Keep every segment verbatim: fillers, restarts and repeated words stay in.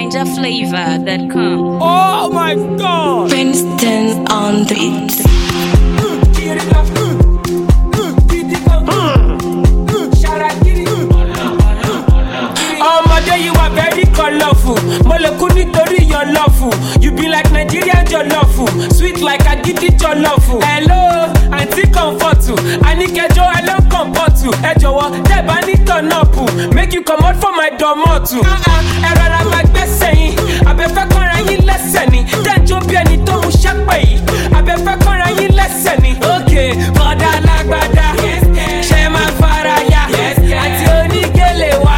ninja flavor dot com. Oh my God! Princeton on the beat. Ọmọdé, you are very colorful. Moleku nítorí your love. You be like Nigerian jollof, sweet like agidi jollof. Hello, aunty comfort. Anikejo hello comfort. Ẹ jọ̀wọ́ tẹ́ bá ní turn up, make you come out for my domot. Ẹ rọra máa gbẹ́sẹ̀ yín, abẹ́fẹ́ kọ́ra yín lẹ́sẹ̀ ni. Tẹ́jọ́ bí ẹni tó mú ṣẹ́pẹ̀ yìí, abẹ́fẹ́ kọ́ra yín lẹ́sẹ̀ ni. Okay, bọ́dà lágbádá, ṣe máa fara ya, àti onígẹ̀lẹ̀ wa.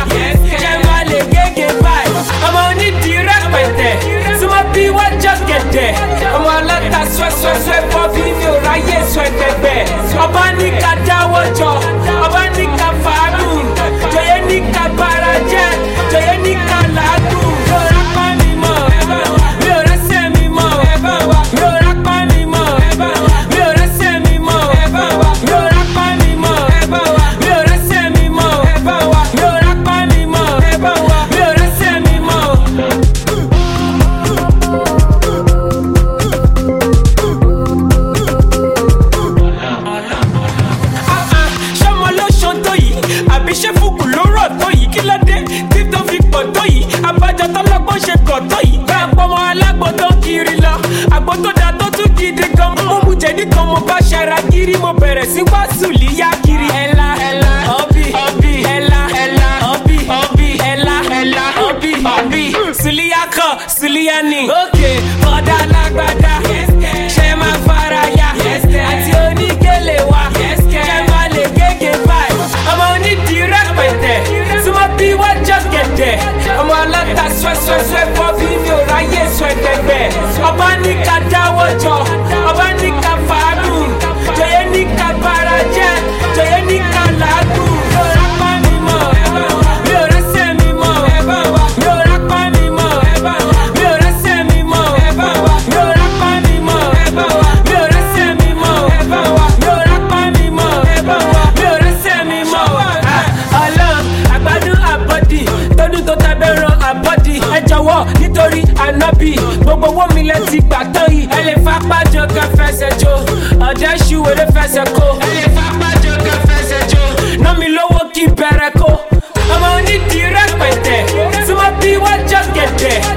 Ọmọ aláta swẹ́swẹ́swẹ́ bọ́ fífi òráyè swẹ́gbẹ́gbẹ́. Ọba ní ká dáwọ́ jọ, ọba ní ká fàágùn. Jọyẹ ní ká bara jẹ́, jọyẹ ní ká làágùn. Mi ò rápá mi mọ̀, mi ò rẹ́sẹ̀ mi mọ̀. Mi ò rápá mi mọ̀, mi ò rẹ́sẹ̀ mi mọ̀. Mi ò rápá mi mọ̀, mi ò rẹ́sẹ̀ mi mọ̀. Mi ò rápá mi mọ̀, mi ò rẹ́sẹ̀ mi mọ̀. Ṣé fúkú ló rọ̀ tó yìí kí ló dé tí tó fi pọ̀ tó yìí abájọ tọ́lọ́gbọ́n ṣe gọ̀ tó yìí bá a pọ̀ mọ́ alágbó tó kiri lọ àgbo tó da tó tún gidi gan mo mú jẹ̀dí kan mo bá ṣara kiri mo bẹ̀rẹ̀ sí wá sùlíyá kiri ẹ̀la ẹ̀la ọ̀bì ọ̀bì ẹ̀la ẹ̀la ọ̀bì ọ̀bì ẹ̀la ẹ̀la ọ̀bì ọ̀bì sùlíyá kan sùlíyá ni. Òkè bọ́dà lágbádá ṣe máa fara ya àti onígẹ̀lẹ̀ wa ṣe máa lè gégé báyìí ọmọ onídìí rẹpẹtẹ súnmọ́ bí wọ́n jọ gẹ̀dẹ̀ ọmọ aláta swẹ́swẹ́swẹ́ bọ́ fífi òráyè swẹ́gbẹ́gbẹ́ ọba ní ká dáwọ́ jọ ọba ní ká fàágùn jọyẹ ní ká bara jẹ́ jọyẹ ní ká làágùn. Mi ò rápá mi mọ̀, mi ò rẹ́sẹ̀ mi mọ̀. Mi ò rápá mi mọ̀, mi ò rẹ́sẹ̀ mi mọ̀. Mi ò rápá mi mọ̀, mi ò rẹ́sẹ̀ mi mọ̀. Mi ò rápá mi mọ̀, mi ò rẹ́sẹ̀ mi mọ̀. Ọlọ́run àgbàdo àbọ̀dì tọdún tó tẹ́bẹ̀ ran àbọ̀dì. Ẹ jọ̀wọ́ nítorí ànábì gbogbo owó mi lẹ ti gbà tán yìí. Ẹ lè fapá jọ kẹ́ fẹsẹ̀ jó ọ̀dẹ́ ṣùwèrè fẹsẹ̀ kó. Ẹ lè fapá jọ kẹ́ fẹsẹ̀ jó ná mi lówó kí bẹ̀rẹ̀ kó. Ọmọ onídìí rẹpẹtẹ súnmọ́ bí wọ́n jọ gẹ̀dẹ̀